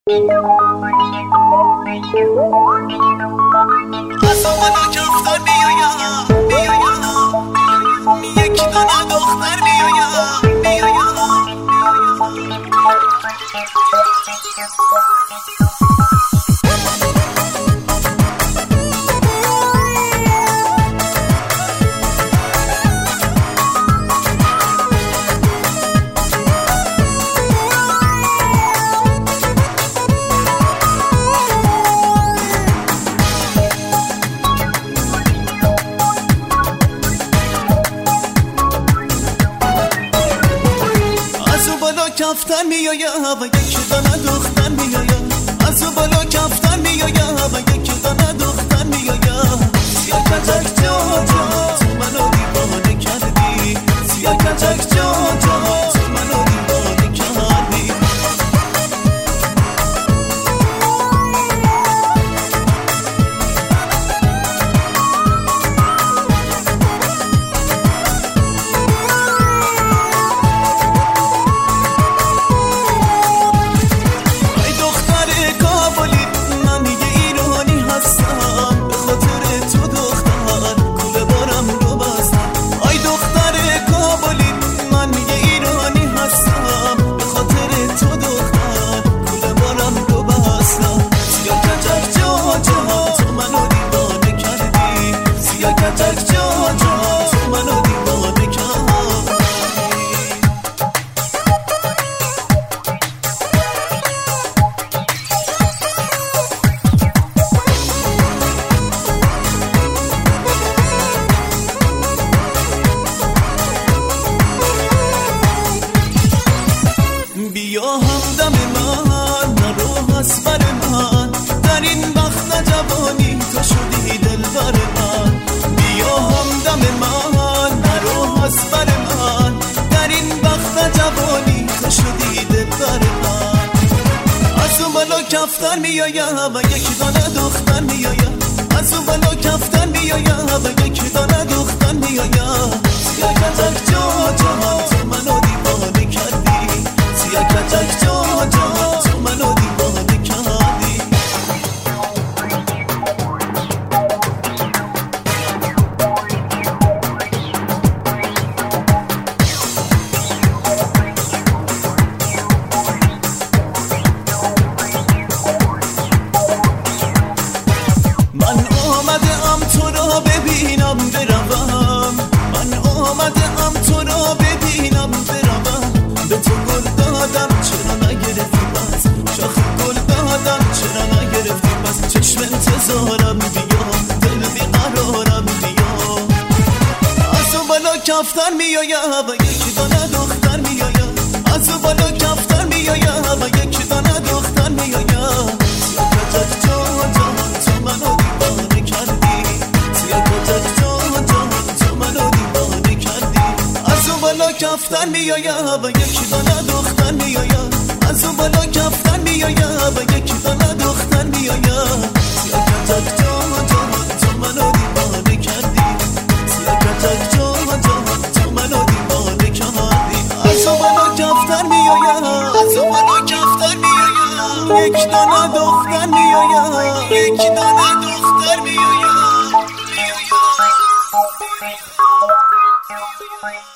منو کفتر بیایم یک دانه دختر بیایم کفتر میایم و یک دانه دختر میایم از او بالا کفتر میایم و یک دانه دختر میایم سیاه کچک جان جان تو منو دیوانه کردی سیاه کچک جان جان تو منو دیوانه کردی بیا همدم من نرو از بر من در این وقت جوانی تو شدی دلبر من بیا همدم من نرو از بر من در این وقت جوانی تو شدی دلبر من از اون بالا کفتر میایم و یک دانه دختر میایم از اون بالا کفتر میایم و یک دانه دختر میایم سیاه کچک جان جان تو منو دیوانه کردی سیاه کچک جان جان تو منو دیوانه کردی من آمدم تو را ببینم بروم من آمدم تو را ببینم بروم به تو گل دادم چرا نگرفتی بس شاخ گل دادم چرا نگرفتی بس چشم انتظارم بیا دل بیقرارم بیا از اون بالا کفتر میایم و یک دانه دختر میایم از اون بالا کفتر میایم و یک دانه دختر میایم سیاه کچک جان جان تو منو دیوانه کردی سیاه کچک جان جان تو منو دیوانه کردی از اون بالا کفتر میایم و یک دانه دختر میایم از اون بالا کفتر میایم و یک دانه دختر میایم سیاه کچک جان جان تو منو دیوانه کردی سیاه کچک جان جان تو منو دیوانه کردی از اون بالا کفتر میایم از اون بالا کفتر میایم یک دانه دختر میایم یک دانه دختر میایم